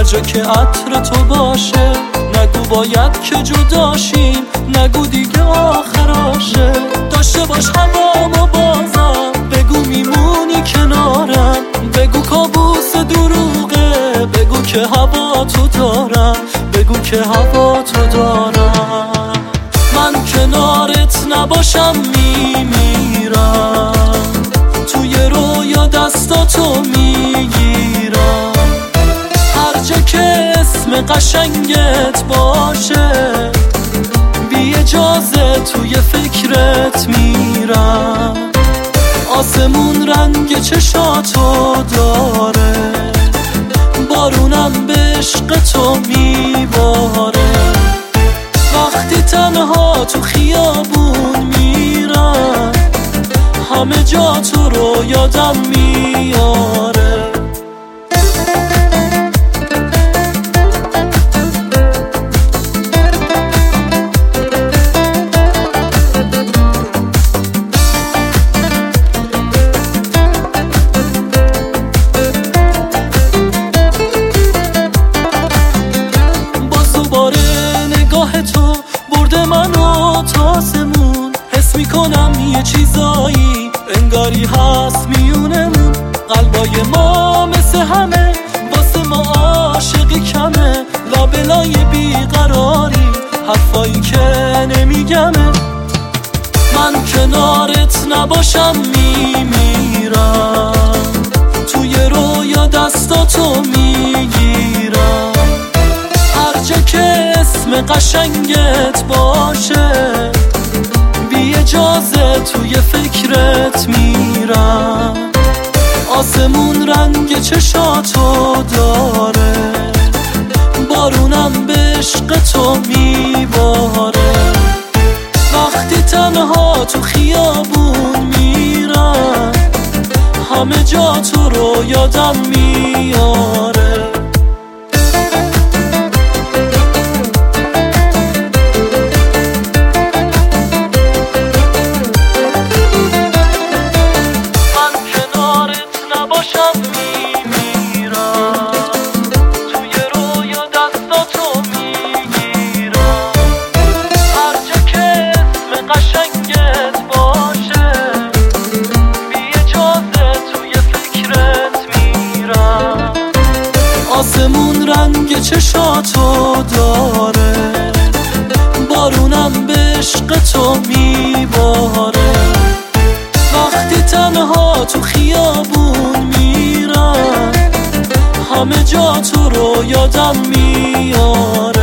جا که عطر تو باشه. نگو باید که جداشیم، نگو دیگه آخراشه. داشته باش هوامو بازم، بگو میمونی کنارم. بگو کابوس دروغه، بگو که هوا تو دارم، بگو که هوا تو دارم. من کنارت نباشم میمیرم، توی رویا دستاتو میگیرم. هر جا که اسم قشنگت باشه، بی اجازه توی فکرت میرم. آسمون رنگ چشاتو داره، بارونم به عشق تو میباره. وقتی تنها تو خیابون میرم، همه جا تو رو یادم میاره. تو برده منو تاسمون، حس میکنم یه چیزایی انگاری هست میونمون. قلبای ما مثل همه، واسه ما عاشقی کمه. لابلای بیقراری، حرفایی که نمیگمه. من کنارت نباشم میمیرم، توی رویا دستاتو میگیرم. هر جا که اسم قشنگت باشه، بی اجازه توی فکرت میرم. آسمون رنگ چشاتو داره، بارونم به عشق تو میباره. وقتی تنها تو خیابون میرم، همه جا تو رو یادم میاره. آسمون رنگ چشاتو داره، بارونم به عشق تو میباره. وقتی تنها تو خیابون میرم، همه جا تو رو یادم میاره.